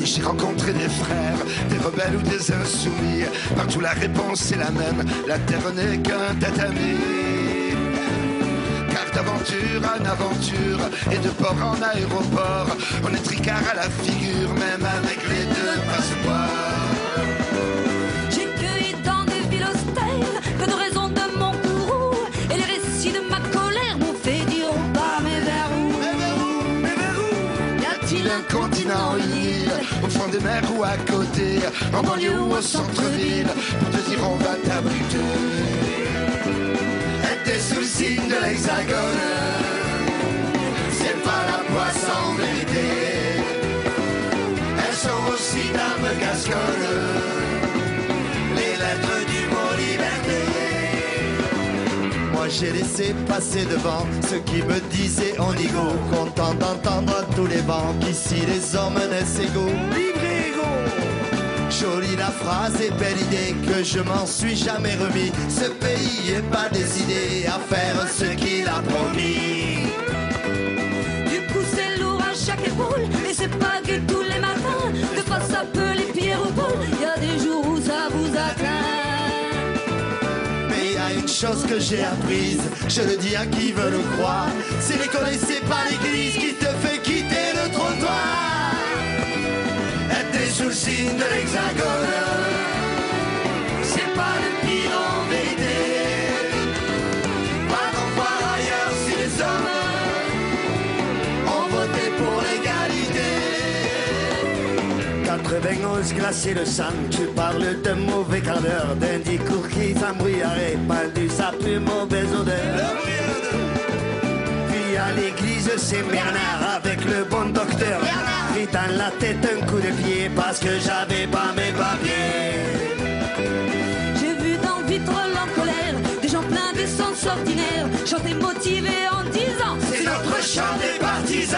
J'ai rencontré des frères, des rebelles ou des insoumis. Partout la réponse est la même, la terre n'est qu'un tatami. Car d'aventure en aventure et de port en aéroport, on est tricard à la figure, même avec les deux passeports. J'ai cueilli dans des villes austères que de raison de mon courroux, et les récits de ma colère m'ont fait dire oh bah mais vers où? Y a-t-il un continent, une île, au fond des mers ou à côté, en banlieue ou au centre-ville, pour te dire on va t'abriter. Et t'es sous le signe de l'hexagone, c'est pas la poisse en vérité. Elles sont aussi dames gasconnes, les lettres du mot liberté. Moi j'ai laissé passer devant ceux qui me disaient en ego, content d'entendre à tous les vents qu'ici les hommes naissent égaux. Libre et égaux. Jolie la phrase et belle idée que je m'en suis jamais remis. Ce pays est pas décidé à faire ce qu'il a promis. Du coup c'est lourd à chaque épaule, et c'est pas que tous les matins, de fois ça peut les pieds au pôle, y a des jours où ça vous atteint. Mais y a une chose que j'ai apprise, je le dis à qui veut le croire, c'est l'école et c'est pas l'église qui te fait quitter le trottoir. Être sous le signe de l'hexagone, c'est pas le pire en vérité. Va donc voir ailleurs si les hommes ont voté pour l'égalité. 91 glacé le sang, tu parles de mauvais quart d'heure, d'un discours qui s'embrouillerait, pendu sa plus mauvaise odeur. Puis à l'église c'est Bernard avec le bon docteur, pris dans la tête un coup de pied parce que j'avais pas mes papiers. J'ai vu dans vitre en colère des gens pleins d'essence ordinaire chanter motivés en disant C'est notre chant des partisans.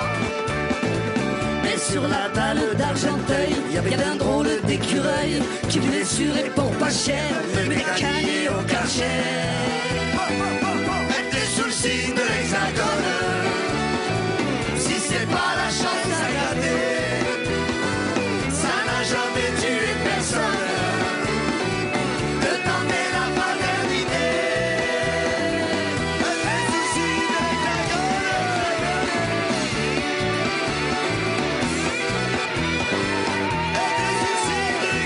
et sur la dalle d'Argenteuil y avait un drôle d'écureuil qui venait sur et pour pas cher me mécanier au karcher. Mettez sous le signe de l'hexagone, si c'est pas la chance à gratter, ça n'a jamais tué personne de tenter la fraternité. Mettez sous le signe de l'hexagone, mettez sous le signe de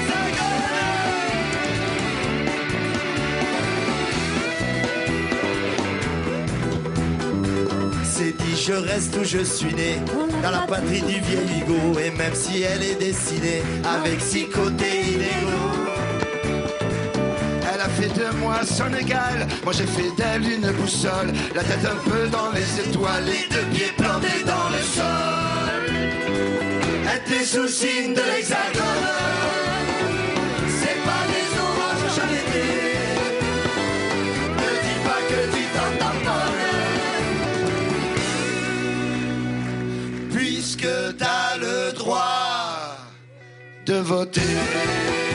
l'hexagone. C'est dit, je reste où je suis né, dans la patrie du vieil Hugo. Et même si elle est dessinée avec 6 côtés inégaux, elle a fait de moi son égal, moi j'ai fait d'elle une boussole, la tête un peu dans les étoiles, les 2 pieds plantés dans le sol. Elle était sous le signe de l'hexagone, c'est pas des oranges j'en étais. Ne dis pas que tu t'en tamponnes, puisque t'as le droit de voter.